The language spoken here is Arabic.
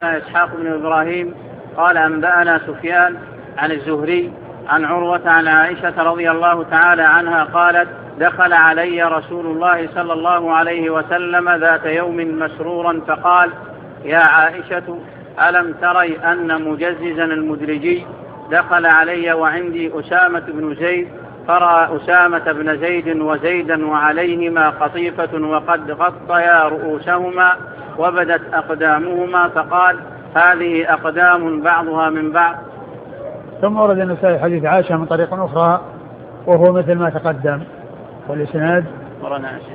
إسحاق بن إبراهيم قال أنبأنا سفيان عن الزهري عن عروة عن عائشة رضي الله تعالى عنها قالت: دخل علي رسول الله صلى الله عليه وسلم ذات يوم مسرورا فقال: يا عائشة، ألم تري أن مجززا المدلجي دخل علي وعندي أسامة بن زيد، فرأى أسامة بن زيد وزيدا وعليهما قطيفة وقد غطيا رؤوسهما وبدت أقدامهما، فقال: هذه أقدام بعضها من بعض. ثم ورد النسائي حديث عائشة من طريق أخرى وهو مثل ما تقدم، والإسناد